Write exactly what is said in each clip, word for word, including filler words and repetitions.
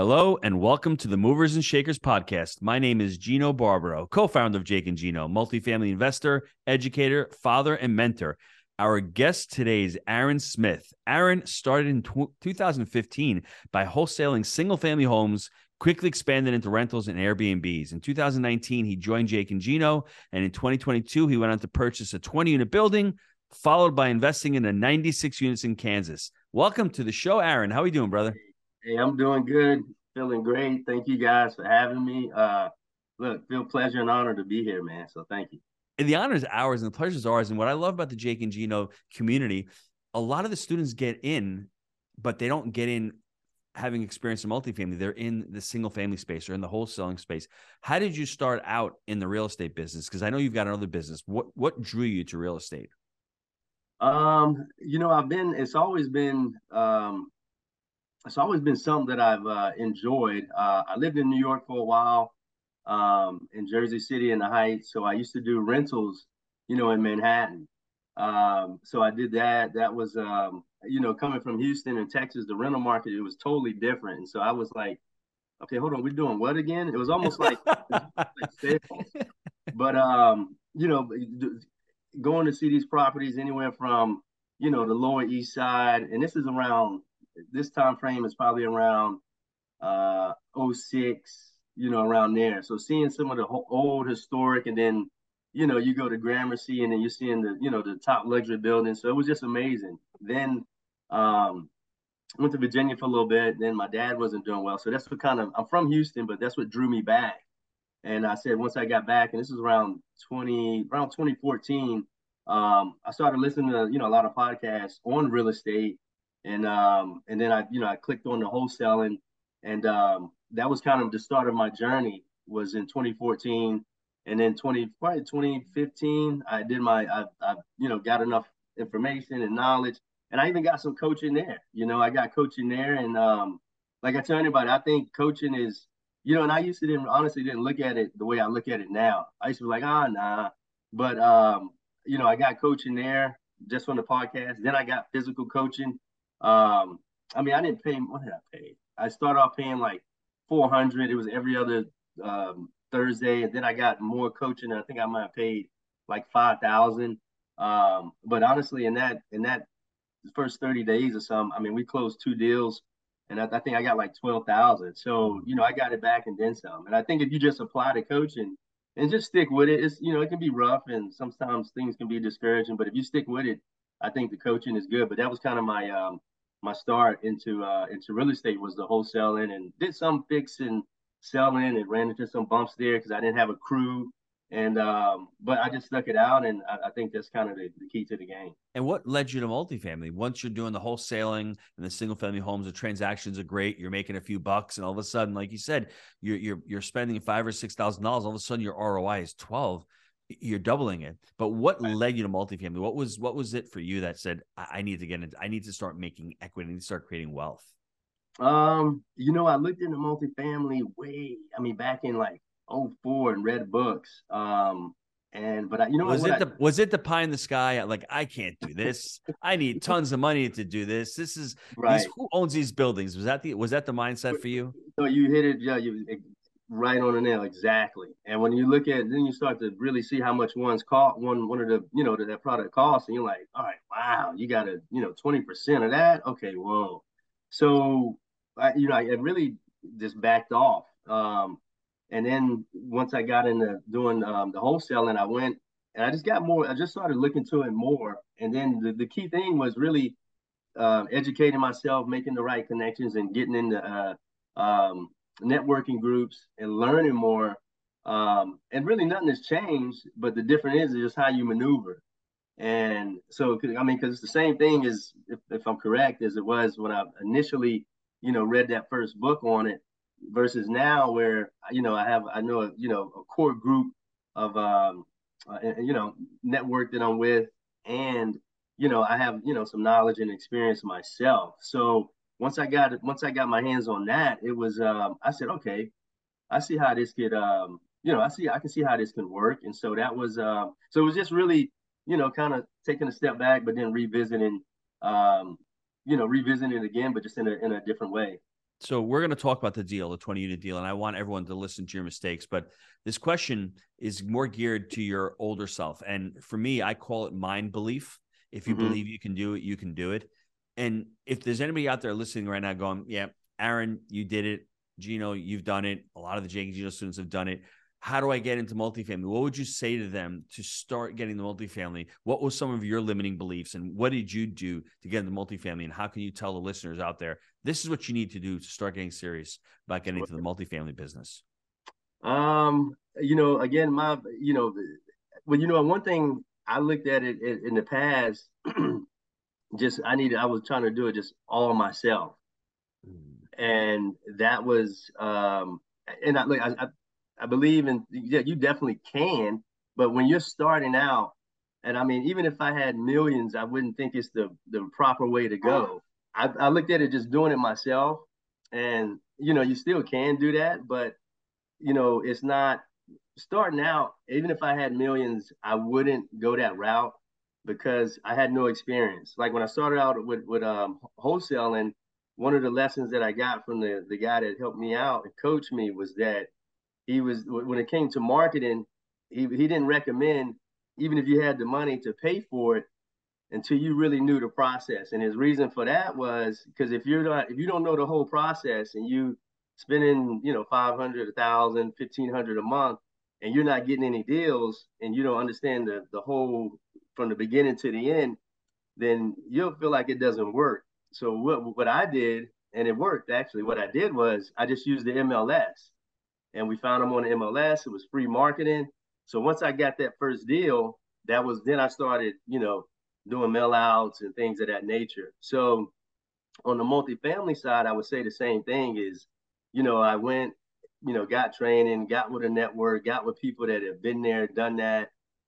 Hello and welcome to the Movers and Shakers podcast. My name is Gino Barbaro, co-founder of Jake and Gino, multifamily investor, educator, father, and mentor. Our guest today is Aaron Smith. Aaron started in two thousand fifteen by wholesaling single-family homes, quickly expanded into rentals and Airbnbs. In two thousand nineteen, he joined Jake and Gino, and in twenty twenty-two, he went on to purchase a twenty-unit building, followed by investing in a ninety-six units in Kansas. Welcome to the show, Aaron. How are you doing, brother? Hey, I'm doing good, feeling great. Thank you guys for having me. Uh, look, feel pleasure and honor to be here, man. So thank you. And the honor is ours and the pleasure is ours. And what I love about the Jake and Gino community, a lot of the students get in, but they don't get in having experience in multifamily. They're in the single family space or in the wholesaling space. How did you start out in the real estate business? Because I know you've got another business. What what drew you to real estate? Um, you know, I've been. It's always been. Um, it's always been something that I've uh, enjoyed. Uh, I lived in New York for a while, um, in Jersey City in the Heights. So I used to do rentals, you know, in Manhattan. Um, so I did that. That was, um, you know, coming from Houston and Texas, the rental market, it was totally different. And so I was like, okay, hold on, we're doing what again? It was almost like, it was like sales. But, um, you know, going to see these properties anywhere from, you know, the Lower East Side, and this is around, this time frame is probably around uh oh six, you know, around there. So seeing some of the old historic, and then, you know, you go to Gramercy and then you're seeing the, you know, the top luxury buildings. So it was just amazing. Then um went to Virginia for a little bit. Then my dad wasn't doing well. So that's what kind of, I'm from Houston, but that's what drew me back. And I said, once I got back, and this was around twenty, around twenty fourteen, um, I started listening to, you know, a lot of podcasts on real estate. And um, and then I, you know, I clicked on the wholesaling, and um, that was kind of the start of my journey, was in twenty fourteen. And then twenty, probably twenty fifteen, I did my, I, I, you know, got enough information and knowledge, and I even got some coaching there. You know, I got coaching there, and um, like I tell anybody, I think coaching is, you know, and I used to didn't honestly didn't look at it the way I look at it now. I used to be like, ah, nah. But um, you know, I got coaching there just from the podcast. Then I got physical coaching. Um, I mean, I didn't pay. What did I pay? I started off paying like four hundred. It was every other um, Thursday, and then I got more coaching. I think I might have paid like five thousand. Um, but honestly, in that in that first thirty days or something, I mean, we closed two deals, and I, I think I got like twelve thousand. So, you know, I got it back and then some. And I think if you just apply the coaching and just stick with it, it's, you know, it can be rough and sometimes things can be discouraging, but if you stick with it, I think the coaching is good. But that was kind of my, um, my start into, uh, into real estate, was the wholesaling, and did some fixing, selling, and ran into some bumps there because I didn't have a crew. And, um, but I just stuck it out. And I, I think that's kind of the, the key to the game. And what led you to multifamily? Once you're doing the wholesaling and the single family homes, the transactions are great. You're making a few bucks, and all of a sudden, like you said, you're you're you're spending five or six thousand dollars. All of a sudden, your R O I is twelve. You're doubling it. But what led you to multifamily? What was what was it for you that said, I, I need to get into, I need to start making equity, I need to start creating wealth? Um, you know, I looked into multifamily way, I mean, back in like oh four, and read books. Um, and but I, you know what, Was what it I, the was it the pie in the sky? Like, I can't do this. I need tons of money to do this. This is these right. who owns these buildings? Was that the was that the mindset for you? So you hit it, yeah, you right on the nail, exactly. And when you look at, then you start to really see how much one's cost, one one of the, you know, that, that product costs, and you're like, all right, wow, you got a, you know, twenty percent of that. Okay, whoa. So I, you know, I really just backed off. Um, and then once I got into doing um, the wholesaling, I went and I just got more. I just started looking to it more. And then the, the key thing was really uh, educating myself, making the right connections, and getting into uh, um, networking groups and learning more. Um, and really, nothing has changed, but the difference is just how you maneuver. And so, I mean, because it's the same thing as, if, if I'm correct, as it was when I initially, you know, read that first book on it, versus now where, you know, I have, I know, you know, a core group of, um, uh, you know, network that I'm with, and, you know, I have, you know, some knowledge and experience myself. So once I got it, once I got my hands on that, it was, um, I said, okay, I see how this could, um, you know, I see, I can see how this can work. And so that was, uh, so it was just really, you know, kind of taking a step back, but then revisiting, um, you know, revisiting it again, but just in a in a different way. So we're going to talk about the deal, the twenty unit deal, and I want everyone to listen to your mistakes. But this question is more geared to your older self. And for me, I call it mind belief. If you mm-hmm. believe you can do it, you can do it. And if there's anybody out there listening right now going, yeah, Aaron, you did it. Gino, you've done it. A lot of the Jake and Gino students have done it. How do I get into multifamily? What would you say to them to start getting the multifamily? What was some of your limiting beliefs, and what did you do to get into multifamily? And how can you tell the listeners out there, this is what you need to do to start getting serious about getting into the multifamily business? Um, you know, again, my, you know, well, you know, one thing I looked at it in, in the past, just, I needed, I was trying to do it just all myself. Mm. And that was, um, and I, I, I I believe in, yeah, you definitely can, but when you're starting out, and I mean, even if I had millions, I wouldn't think it's the, the proper way to go. I, I looked at it just doing it myself, and, you know, you still can do that, but, you know, it's not starting out. Even if I had millions, I wouldn't go that route because I had no experience. Like when I started out with, with um, wholesaling, one of the lessons that I got from the, the guy that helped me out and coached me was that he was, when it came to marketing, he, he didn't recommend, even if you had the money to pay for it, until you really knew the process. And his reason for that was because if you're not, if you don't know the whole process and you spending, you know, five hundred, a thousand, fifteen hundred a month, and you're not getting any deals, and you don't understand the the whole from the beginning to the end, then you'll feel like it doesn't work. So what what I did, and it worked actually. What I did was I just used the M L S. And we found them on the M L S. It was free marketing. So once I got that first deal, that was, then I started, you know, doing mail outs and things of that nature. So on the multifamily side, I would say the same thing is, you know, I went, you know, got training, got with a network, got with people that have been there, done that,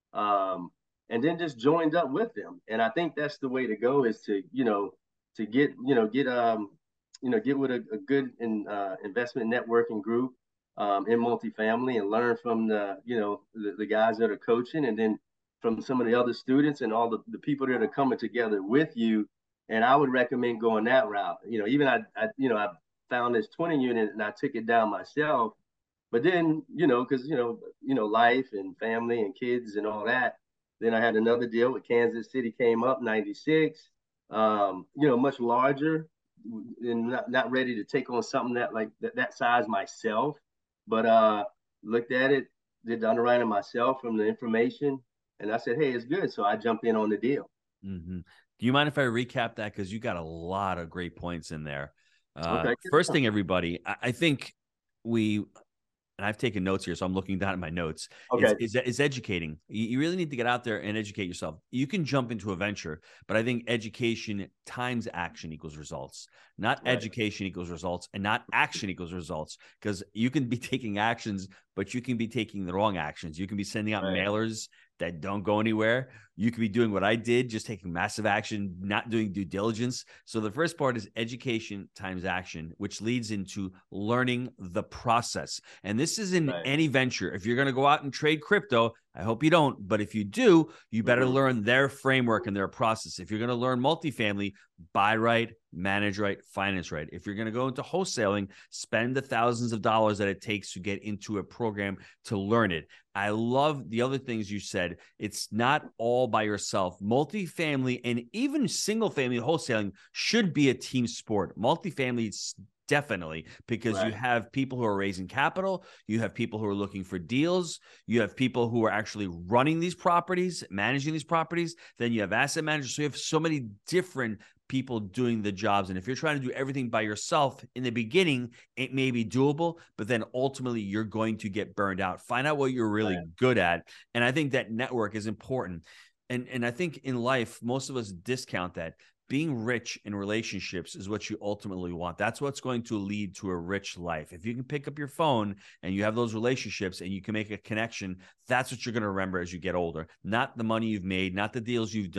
um, and then just joined up with them. And I think that's the way to go, is to, you know, to get, you know, get, um, you know, get with a, a good in, uh, investment networking group, Um, in multifamily, and learn from the, you know, the, the guys that are coaching, and then from some of the other students and all the, the people that are coming together with you. And I would recommend going that route. You know, even I, I you know, I found this twenty unit and I took it down myself. But then, you know, because, you know, you know, life and family and kids and all that. Then I had another deal with Kansas City, came up ninety-six, um, you know, much larger, and not, not ready to take on something that like that, that size myself. But uh, looked at it, did the underwriting myself from the information, and I said, hey, it's good. So I jumped in on the deal. Mm-hmm. Do you mind if I recap that? Because you got a lot of great points in there. Uh, okay. First thing, everybody, I, I think we, and I've taken notes here, so I'm looking down at my notes. Okay. Is, is, is educating. You, you really need to get out there and educate yourself. You can jump into a venture, but I think education times action equals results. Not right. Education equals results, and not action equals results. Because you can be taking actions, but you can be taking the wrong actions. You can be sending out right. mailers that don't go anywhere. You could be doing what I did, just taking massive action, not doing due diligence. So the first part is education times action, which leads into learning the process. And this is in right. any venture. If you're going to go out and trade crypto, I hope you don't, but if you do, you better mm-hmm. learn their framework and their process. If you're going to learn multifamily, buy right, manage right, finance right. If you're going to go into wholesaling, spend the thousands of dollars that it takes to get into a program to learn it. I love the other things you said. It's not all by yourself. Multifamily and even single family wholesaling should be a team sport. Multifamily is definitely, because right. you have people who are raising capital, you have people who are looking for deals, you have people who are actually running these properties, managing these properties, then you have asset managers. So you have so many different people doing the jobs. And if you're trying to do everything by yourself in the beginning, it may be doable, but then ultimately you're going to get burned out. Find out what you're really right. good at. And I think that network is important. And, and I think in life, most of us discount that. Being rich in relationships is what you ultimately want. That's what's going to lead to a rich life. If you can pick up your phone and you have those relationships and you can make a connection, that's what you're going to remember as you get older. Not the money you've made, not the deals you've done.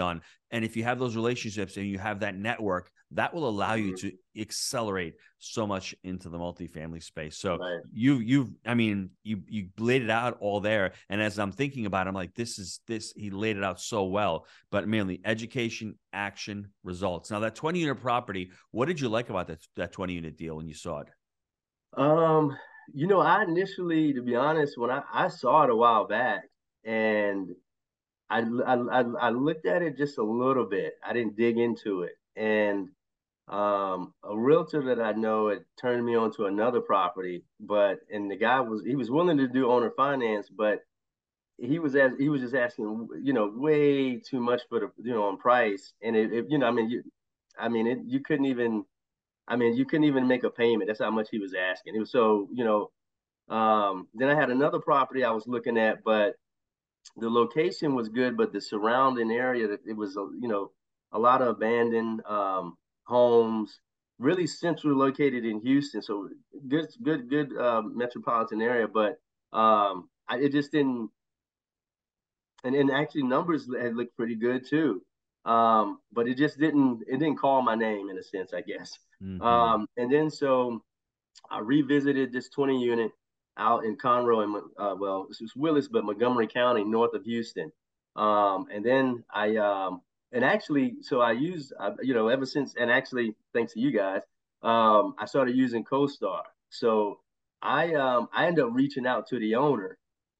And if you have those relationships and you have that network, that will allow you to accelerate so much into the multifamily space. So right. you, you, I mean, you, you laid it out all there. And as I'm thinking about it, I'm like, this is this, he laid it out so well, but mainly education, action, results. Now that twenty unit property, what did you like about that, that twenty unit deal when you saw it? Um, you know, I initially, to be honest, when I, I saw it a while back, and I, I I I looked at it just a little bit. I didn't dig into it. And um, a realtor that I know had turned me on to another property, but and the guy was he was willing to do owner finance, but he was as he was just asking, you know, way too much for the you know on price. And it, it you know, I mean, you, I mean, it, you couldn't even, I mean, you couldn't even make a payment. That's how much he was asking. It was so, you know. Um, then I had another property I was looking at, but the location was good, but the surrounding area, it was, you know, a lot of abandoned um, homes, really centrally located in Houston. So good, good, good uh, metropolitan area, but um, I, it just didn't. And, and actually, numbers had looked pretty good too, um, but it just didn't. It didn't call my name in a sense, I guess. Mm-hmm. Um, and then so I revisited this twenty unit out in Conroe and uh, well, it's Willis, but Montgomery County, north of Houston. Um, and then I um, and actually, so I used uh, you know ever since, and actually thanks to you guys, um, I started using CoStar. So I um, I ended up reaching out to the owner,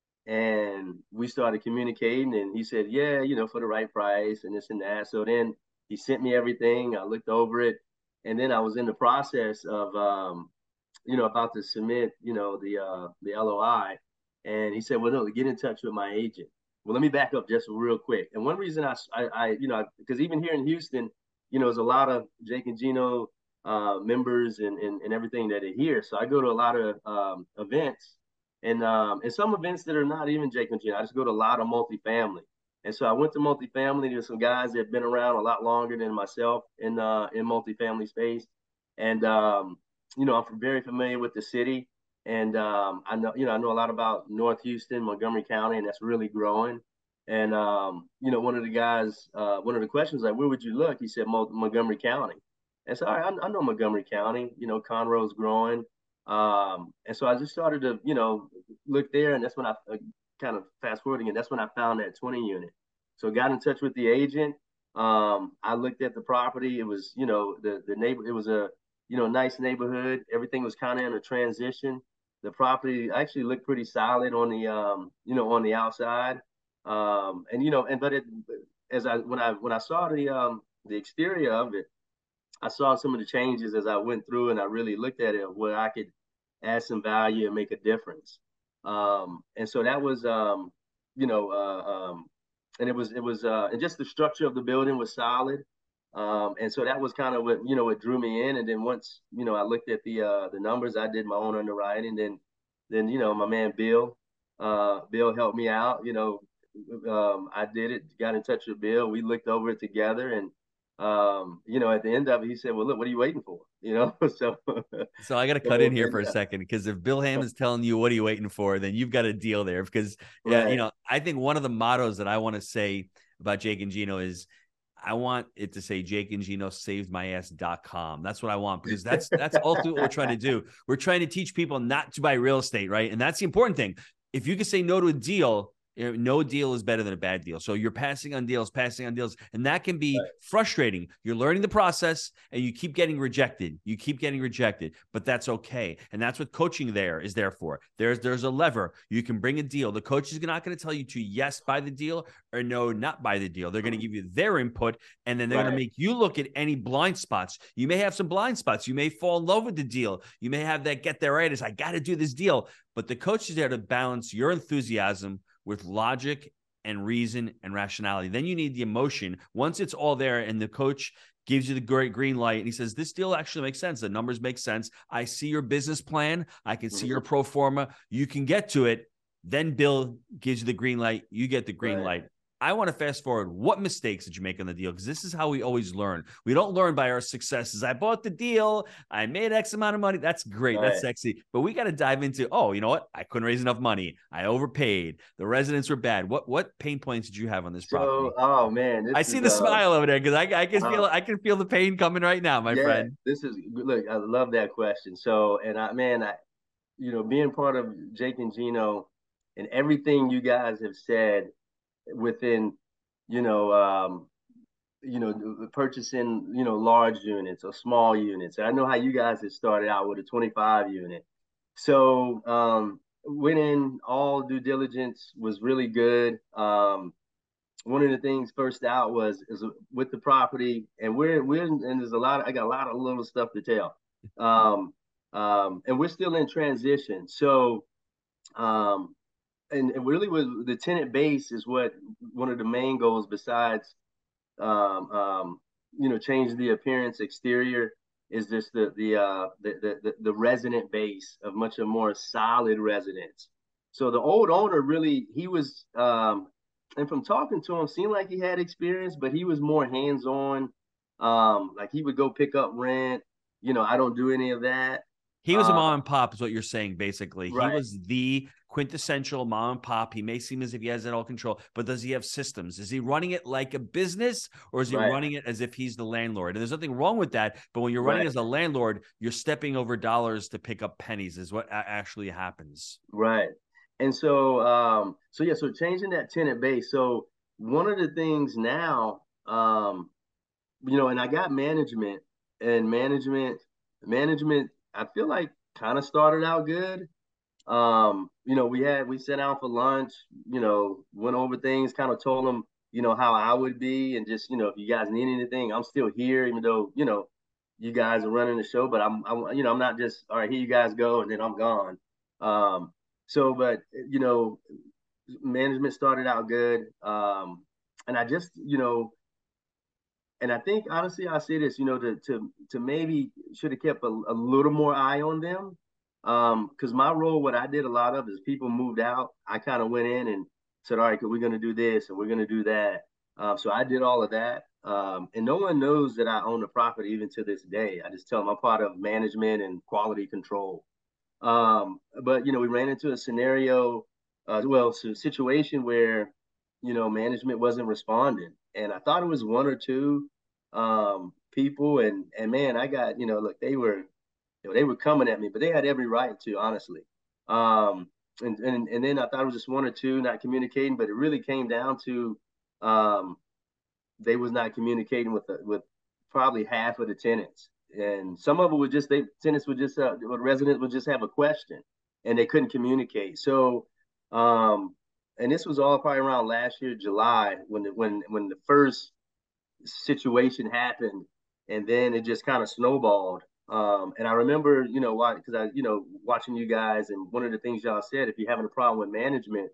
and we started communicating, and he said, yeah, you know, for the right price and this and that. So then he sent me everything. I looked over it, and then I was in the process of um, you know, about to submit, you know, the uh, the L O I, and he said, "Well, no, get in touch with my agent." Well, let me back up just real quick. And one reason I, I, I you know, because even here in Houston, you know, there's a lot of Jake and Gino uh, members and, and and everything that are here. So I go to a lot of um, events, and um, and some events that are not even Jake and Gino. I just go to a lot of multifamily. And so I went to multifamily. There's some guys that have been around a lot longer than myself in uh, in multifamily space, and um, you know, I'm very familiar with the city, and um, I know, you know, I know a lot about North Houston, Montgomery County, and that's really growing. And um, you know, one of the guys, uh, one of the questions like, where would you look? He said Mo- Montgomery County. And so I, I know Montgomery County. You know, Conroe's growing, um, and so I just started to, you know, look there, and that's when I uh, kind of fast forwarding, and that's when I found that twenty unit. So got in touch with the agent. Um, I looked at the property. It was, you know, the the neighbor. It was a you know, nice neighborhood. Everything was kind of in a transition. The property actually looked pretty solid on the, um, you know, on the outside. Um, and you know, and but it, as I when I when I saw the um, the exterior of it, I saw some of the changes as I went through, and I really looked at it where I could add some value and make a difference. Um, and so that was, um, you know, uh, um, and it was it was uh, and just the structure of the building was solid. Um, and so that was kind of what you know what drew me in. And then once you know I looked at the uh, the numbers, I did my own underwriting. Then then you know my man Bill, uh, Bill helped me out. You know, um, I did it. Got in touch with Bill. We looked over it together, and um, you know, at the end of it, he said, "Well, look, what are you waiting for?" You know, so So I got to cut so in here and, for a uh, second, because if Bill Ham is telling you, what are you waiting for? Then you've got a deal there. Because, yeah, you right, know, I think one of the mottos that I want to say about Jake and Gino is, I want it to say Jake and Gino saved my ass dot com. That's what I want, because that's that's ultimately what we're trying to do. We're trying to teach people not to buy real estate, right? And that's the important thing. If you can say no to a deal, you know, no deal is better than a bad deal. So you're passing on deals, passing on deals, and that can be right, frustrating. You're learning the process, and you keep getting rejected. You keep getting rejected, but that's okay. And that's what coaching there is there for. There's there's a lever. You can bring a deal. The coach is not going to tell you to yes, buy the deal, or no, not buy the deal. They're going to give you their input, and then they're going to right, make you look at any blind spots. You may have some blind spots. You may fall in love with the deal. You may have that get there right is I got to do this deal. But the coach is there to balance your enthusiasm with logic and reason and rationality. Then you need the emotion. Once it's all there and the coach gives you the great green light and he says, this deal actually makes sense. The numbers make sense. I see your business plan. I can see mm-hmm. your pro forma. You can get to it. Then Bill gives you the green light. You get the green right. light. I want to fast forward. What mistakes did you make on the deal? Because this is how we always learn. We don't learn by our successes. I bought the deal. I made X amount of money. That's great. Right. That's sexy. But we got to dive into, oh, you know what? I couldn't raise enough money. I overpaid. The residents were bad. What what pain points did you have on this property? So, oh man, this I is see the uh, smile over there because I, I can feel uh, I can feel the pain coming right now, my yeah, friend. this is look. I love that question. So, and I, man, I, you know, being part of Jake and Gino, and everything you guys have said within, you know, um, you know, purchasing, you know, large units or small units. And I know how you guys have started out with a twenty-five unit. So, um, went in, all due diligence was really good. Um, one of the things first out was is with the property, and we're we're and there's a lot. Of, I got a lot of little stuff to tell, um, um, and we're still in transition. So, um, and, and really, was the tenant base is what one of the main goals besides, um, um, you know, change the appearance exterior is just the the uh the the the resident base of much a more solid residence. So the old owner really he was um and from talking to him seemed like he had experience, but he was more hands on. Um, like he would go pick up rent. You know, I don't do any of that. He was a Uh, mom and pop, is what you're saying, basically. He right, was the quintessential mom and pop. He may seem as if he has it all control, but does he have systems? Is he running it like a business, or is he right, running it as if he's the landlord? And there's nothing wrong with that. But when you're running right, as a landlord, you're stepping over dollars to pick up pennies, is what actually happens. right. And so um so yeah, so changing that tenant base. So one of the things now, um, you know, and I got management and management, management, I feel like kind of started out good. Um, you know, we had, we sat down for lunch, you know, went over things, kind of told them, you know, how I would be. And just, you know, if you guys need anything, I'm still here, even though, you know, you guys are running the show, but I'm, I'm, you know, I'm not just, all right, here you guys go, and then I'm gone. Um, so, but, you know, management started out good. Um, and I just, you know, and I think honestly, I say this, you know, to to to maybe should have kept a, a little more eye on them, um, because my role, what I did a lot of is people moved out. I kind of went in and said, all right, we're going to do this and we're going to do that. Um, so I did all of that, um, and no one knows that I own the property even to this day. I just tell them I'm part of management and quality control. Um, but you know, we ran into a scenario, uh, well, it's a situation where you know management wasn't responding, and I thought it was one or two um, people, and and man, I got you know, look, they were you know, they were coming at me, but they had every right to, honestly. Um, and and and then I thought it was just one or two not communicating, but it really came down to um, they was not communicating with the, with probably half of the tenants, and some of it would just they tenants would just uh, residents would just have a question, and they couldn't communicate. So, um, and this was all probably around last year July when the, when when the first situation happened, and then it just kind of snowballed. Um, and I remember, you know, why because I, you know, watching you guys, and one of the things y'all said, if you're having a problem with management,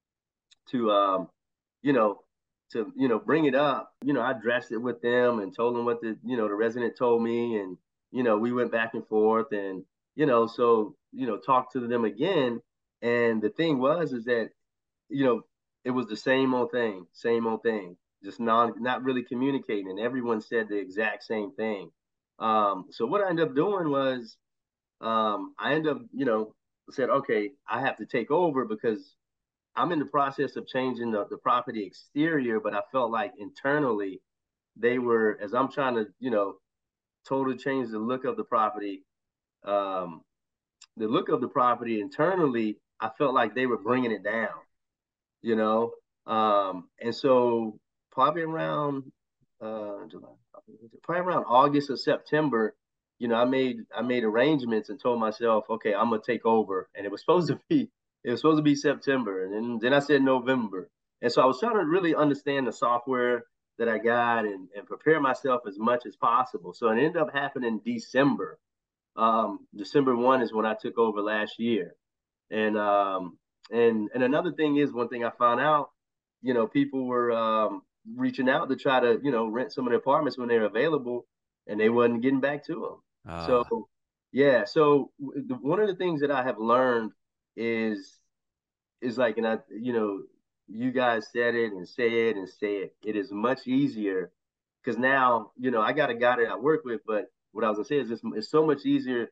to um, you know, to you know bring it up. You know, I addressed it with them and told them what the you know the resident told me, and you know we went back and forth, and you know so you know talked to them again. And the thing was is that you know it was the same old thing, same old thing, just not not really communicating. And everyone said the exact same thing. Um, so what I ended up doing was um, I ended up you know said okay I have to take over because I'm in the process of changing the, the property exterior, but I felt like internally they were, as I'm trying to, you know, totally change the look of the property, um, the look of the property internally, I felt like they were bringing it down, you know? Um, and so probably around, uh, July, probably around August or September, you know, I made, I made arrangements and told myself, okay, I'm going to take over. And it was supposed to be it was supposed to be September, and then, then I said November. And so I was trying to really understand the software that I got and, and prepare myself as much as possible. So it ended up happening in December. Um, December first is when I took over last year. And um, and and another thing is one thing I found out, you know, people were um, reaching out to try to, you know, rent some of the apartments when they're available, and they wasn't getting back to them. So Uh, yeah, so one of the things that I have learned is is like, and I, you know, you guys said it and say it and say it. It is much easier because now, you know, I got a guy that I work with, but what I was gonna say is it's, it's so much easier.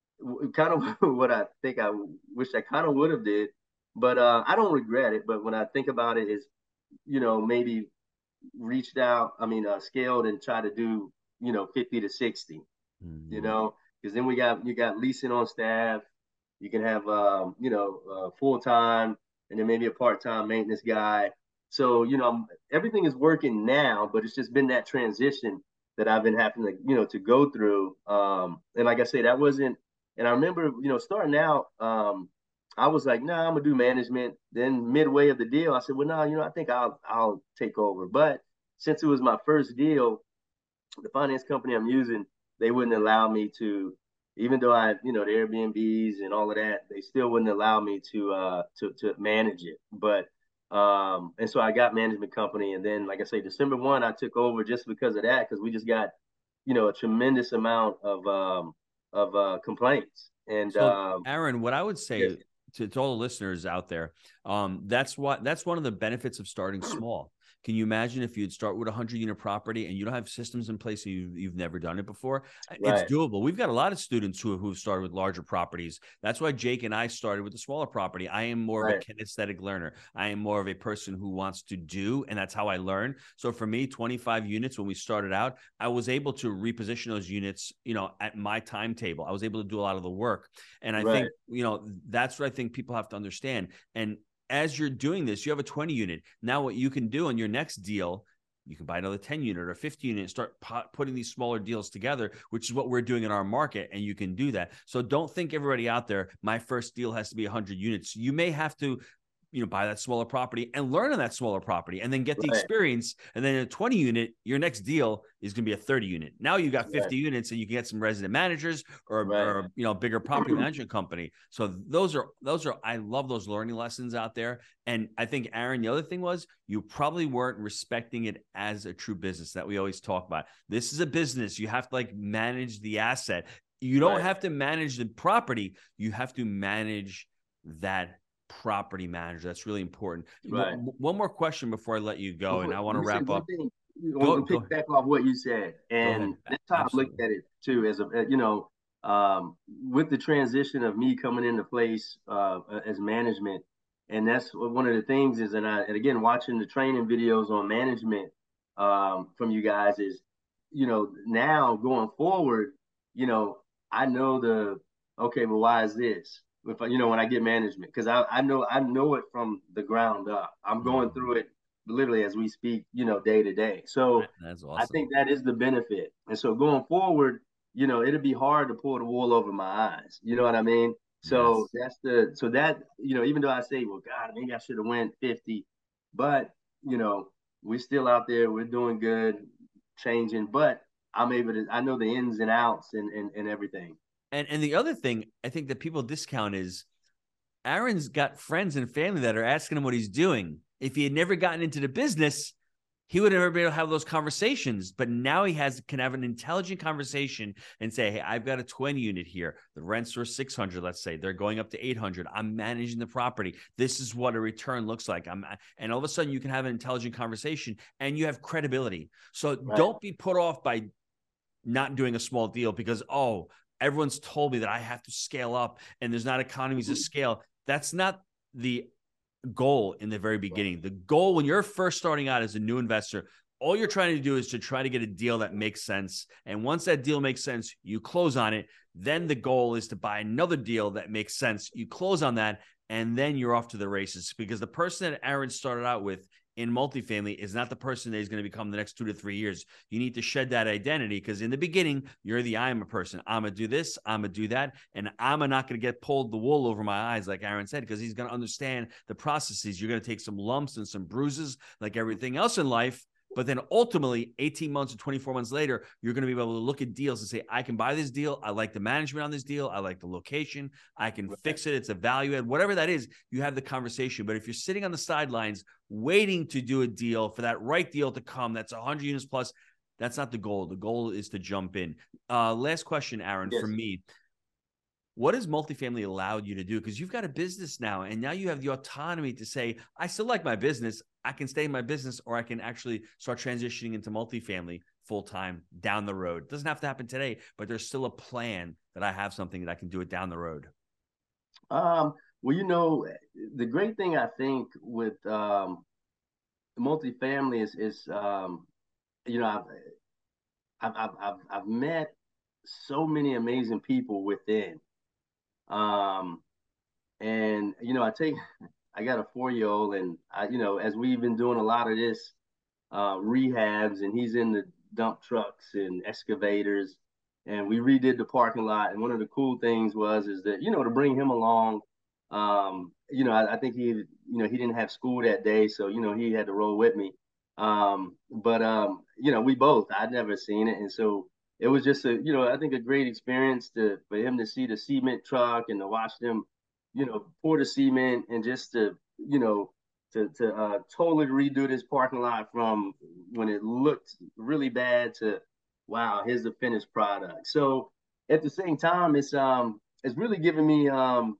Kind of what I think I wish I kind of would have did, but uh, I don't regret it. But when I think about it, is you know maybe reached out. I mean, uh, scaled and try to do you know fifty to sixty. You Mm-hmm. know, because then we got you got leasing on staff. You can have um, you know uh, full time and then maybe a part time maintenance guy. So you know everything is working now, but it's just been that transition that I've been having to you know to go through. Um, and like I said, that wasn't. And I remember you know starting out, um, I was like, nah, I'm gonna do management. Then midway of the deal, I said, well, no, nah, you know I think I'll I'll take over. But since it was my first deal, the finance company I'm using, they wouldn't allow me to, even though I, you know, the Airbnbs and all of that, they still wouldn't allow me to uh to to manage it. But um and so I got management company, and then like I say, December one I took over just because of that, because we just got, you know, a tremendous amount of um of uh complaints. And So, um Aaron, what I would yes, say to, to all the listeners out there, um, that's what that's one of the benefits of starting small. Can you imagine if you'd start with a hundred unit property and you don't have systems in place and you, you've never done it before? It's right, doable. We've got a lot of students who who've started with larger properties. That's why Jake and I started with the smaller property. I am more of a right, kinesthetic learner. I am more of a person who wants to do, and that's how I learn. So for me, twenty-five units when we started out, I was able to reposition those units, you know, at my timetable. I was able to do a lot of the work. And I right, think, you know, that's what I think people have to understand. And as you're doing this, you have a twenty unit. Now, what you can do on your next deal, you can buy another ten unit or fifty unit and start putting these smaller deals together, which is what we're doing in our market. And you can do that. So don't think everybody out there, my first deal has to be one hundred units. You may have to, you know, buy that smaller property and learn on that smaller property and then get the right, experience. And then a twenty unit, your next deal is going to be a thirty unit. Now you got right, fifty units and you can get some resident managers or, right, or, you know, bigger property management company. So those are, those are, I love those learning lessons out there. And I think, Aaron, the other thing was you probably weren't respecting it as a true business that we always talk about. This is a business. You have to like manage the asset. You don't right, have to manage the property. You have to manage that property manager. That's really important. right. One more question before I let you go, and I want to Let me say wrap one up. thing Go, on pick go, back off what you said, go ahead. and that's how I looked Absolutely. at it too. As a you know, um, with the transition of me coming into place uh, as management, and that's one of the things is, and I and again watching the training videos on management um, from you guys is, you know, now going forward, you know, I know the okay, well, why is this? If I, you know, when I get management, because I, I know I know it from the ground up. I'm going Mhm. through it literally as we speak, you know, day to day. So That's I awesome. think that is the benefit. And so going forward, you know, it'll be hard to pull the wool over my eyes. You know what I mean? So Yes. that's the so that you know, even though I say, well, God, maybe I should have went fifty, but you know, we're still out there, we're doing good, changing, but I'm able to I know the ins and outs and and, and everything. And and the other thing I think that people discount is Aaron's got friends and family that are asking him what he's doing. If he had never gotten into the business, he would have never been able to have those conversations. But now he has can have an intelligent conversation and say, "Hey, I've got a twenty unit here. The rents are six hundred. Let's say they're going up to eight hundred. I'm managing the property. This is what a return looks like." I'm, and all of a sudden, you can have an intelligent conversation and you have credibility. So Right. don't be put off by not doing a small deal because oh, everyone's told me that I have to scale up and there's not economies of scale. That's not the goal in the very beginning. The goal when you're first starting out as a new investor, all you're trying to do is to try to get a deal that makes sense. And once that deal makes sense, you close on it. Then the goal is to buy another deal that makes sense. You close on that, and then you're off to the races because the person that Aaron started out with in multifamily is not the person that he's going to become the next two to three years. You need to shed that identity because in the beginning, you're the I'm a person. I'm going to do this, I'm going to do that, and I'm not going to get pulled the wool over my eyes, like Aaron said, because he's going to understand the processes. You're going to take some lumps and some bruises like everything else in life. But then ultimately, eighteen months or twenty-four months later, you're going to be able to look at deals and say, I can buy this deal. I like the management on this deal. I like the location. I can Right. fix it. It's a value add, whatever that is, you have the conversation. But if you're sitting on the sidelines waiting to do a deal for that right deal to come, that's one hundred units plus, that's not the goal. The goal is to jump in. Uh, last question, Aaron, for Yes. me. what has multifamily allowed you to do? Because you've got a business now, and now you have the autonomy to say, I still like my business. I can stay in my business, or I can actually start transitioning into multifamily full-time down the road. It doesn't have to happen today, but there's still a plan that I have something that I can do it down the road. Um, well, you know, the great thing I think with um, multifamily is, is um, you know, I've, I've, I've, I've met so many amazing people within. Um, and, you know, I take, I got a four-year-old, and I, you know, as we've been doing a lot of this uh, rehabs, and he's in the dump trucks and excavators, and we redid the parking lot. And one of the cool things was is that, you know, to bring him along, um, you know, I, I think he, you know, he didn't have school that day, so you know he had to roll with me. Um, but um, you know, we both, I'd never seen it, and so it was just a, you know, I think a great experience to for him to see the cement truck and to watch them, you know, pour the cement, and just to, you know, to to uh, totally redo this parking lot from when it looked really bad to, wow, here's the finished product. So at the same time, it's um it's really giving me um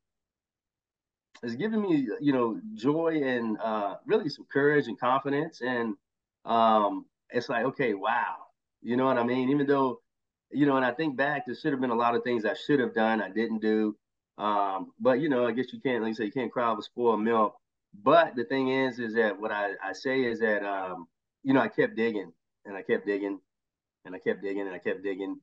it's giving me, you know, joy and uh, really some courage and confidence. And um, it's like, okay, wow, you know what I mean? Even though, you know, and I think back, there should have been a lot of things I should have done, I didn't do. Um, but you know, I guess you can't, like you say, you can't cry over spoiled milk. But the thing is, is that what I, I say is that, um, you know, I kept digging, and I kept digging, and I kept digging, and I kept digging.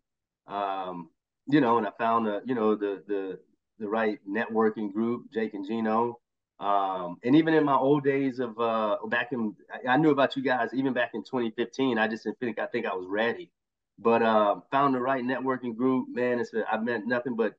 Um, you know, and I found the, you know, the the the right networking group, Jake and Gino. Um, and even in my old days of uh, back in, I, I knew about you guys even back in twenty fifteen. I just didn't think I think I was ready, but uh, found the right networking group. Man, it's a, I've met nothing but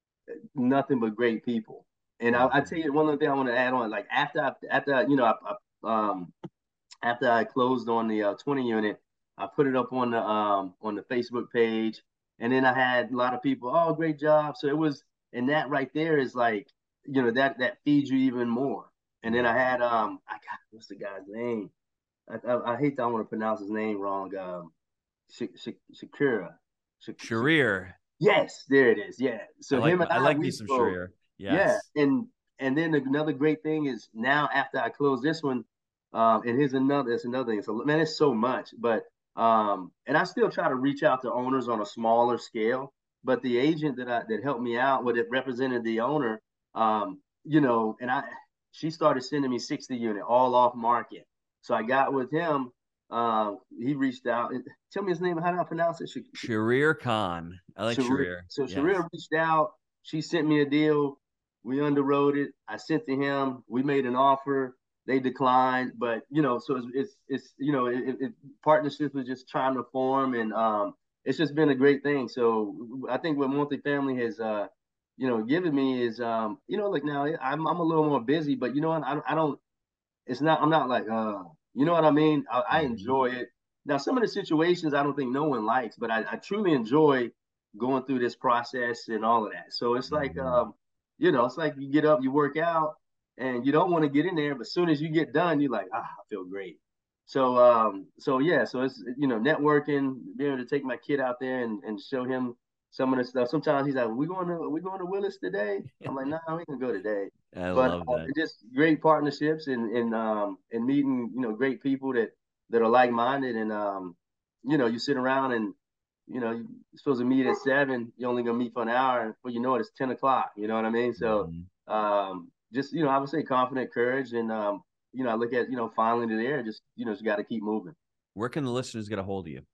nothing but great people. And I, I tell you one other thing I want to add on. Like after I, after I, you know, I, I, um, after I closed on the uh, twenty unit, I put it up on the um, on the Facebook page, and then I had a lot of people, oh, great job. So it was, and that right there is like, you know, that that feeds you even more. And then I had um, I got, what's the guy's name? I, I, I hate that I want to pronounce his name wrong. Um, Sh- Sh- Shakira. Sh- Sh- Sharir. yes, there it is. Yeah. I So like him and I I, like me we some spoke. Sharir. Yeah, Yes. and and then another great thing is now after I close this one, um, and here's another, it's another thing. So man, it's so much, but um, and I still try to reach out to owners on a smaller scale. But the agent that I that helped me out, what it represented the owner, um, you know, and I, she started sending me sixty unit all off market. So I got with him. Uh, he reached out. Tell me his name. How do I pronounce it? Sh- Sharir Khan. I like Sharia. Sharir. So Yes. Sharia reached out. She sent me a deal. We underwrote it. I sent to him. We made an offer. They declined, but you know, so it's it's, it's you know, it, it, partnership was just trying to form, and um, it's just been a great thing. So I think what multifamily has, uh, you know, given me is, um, you know, like now I'm I'm a little more busy, but you know what, I I don't it's not, I'm not like, uh, you know what I mean? I, I Mhm. enjoy it. Now, some of the situations I don't think no one likes, but I, I truly enjoy going through this process and all of that. So it's like, Mhm. um, you know, it's like you get up, you work out, and you don't want to get in there, but as soon as you get done, you're like, ah, I feel great. So, um, so yeah, so it's, you know, networking, being able to take my kid out there and, and show him some of the stuff. Sometimes he's like, we going to, we going to Willis today? I'm like, no, nah, we can go today. I But love uh, that. just great partnerships, and and um and meeting, you know, great people that that are like minded. And um you know, you sit around, and you know, you're supposed to meet at seven, you're only gonna meet for an hour, and before you know it, it's ten o'clock. You know what I mean? So Mhm. um just, you know, I would say confident courage, and um you know, I look at, you know, finally there, just, you know, just got to keep moving. Where can the listeners get a hold of you?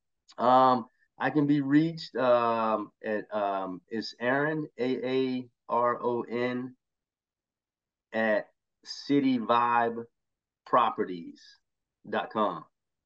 Um, I can be reached um at um it's Aaron, A A R O N, at city vibe properties dot com.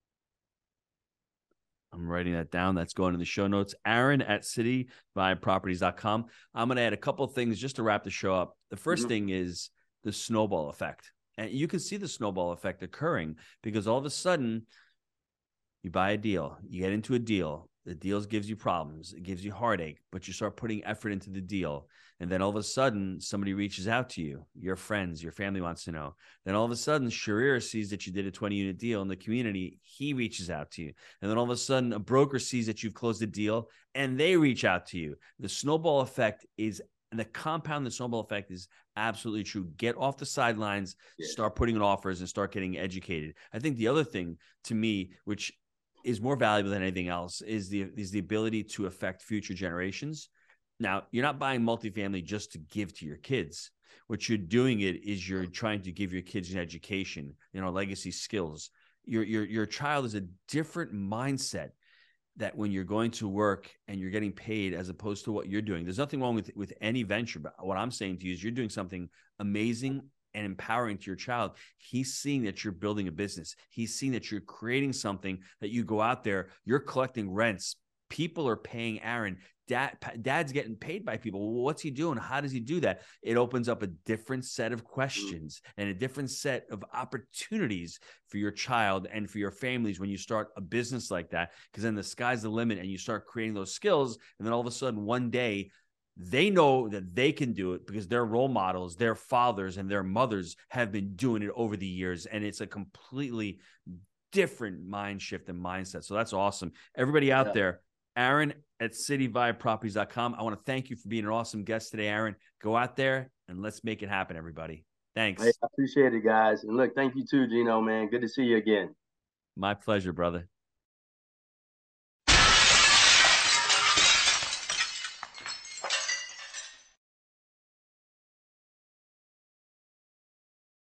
I'm writing that down. That's going in the show notes. Aaron at city vibe properties dot com. I'm going to add a couple of things just to wrap the show up. The first Mm-hmm. thing is the snowball effect. And you can see the snowball effect occurring because all of a sudden you buy a deal, you get into a deal. The deal gives you problems. It gives you heartache, but you start putting effort into the deal. And then all of a sudden, somebody reaches out to you. Your friends, your family wants to know. Then all of a sudden, Sharir sees that you did a twenty unit deal in the community. He reaches out to you. And then all of a sudden, a broker sees that you've closed a deal and they reach out to you. The snowball effect is And the compound, the snowball effect is absolutely true. Get off the sidelines, Yeah. start putting in offers, and start getting educated. I think the other thing to me, which is more valuable than anything else, is the is the ability to affect future generations. Now, you're not buying multifamily just to give to your kids. What you're doing it is you're trying to give your kids an education, you know, legacy skills. Your your your child is a different mindset that when you're going to work and you're getting paid as opposed to what you're doing. There's nothing wrong with, with any venture, but what I'm saying to you is you're doing something amazing and empowering to your child. He's seeing that you're building a business. He's seeing that you're creating something that you go out there, you're collecting rents. People are paying Aaron. Dad, dad's getting paid by people. Well, what's he doing? How does he do that? It opens up a different set of questions and a different set of opportunities for your child and for your families when you start a business like that, because then the sky's the limit and you start creating those skills. And then all of a sudden, one day, they know that they can do it because their role models, their fathers and their mothers have been doing it over the years. And it's a completely different mind shift and mindset. So that's awesome. Everybody out yeah. there, Aaron at city vibe properties dot com. I want to thank you for being an awesome guest today, Aaron. Go out there and let's make it happen, everybody. Thanks. Hey, I appreciate it, guys. And look, thank you too, Gino, man. Good to see you again. My pleasure, brother.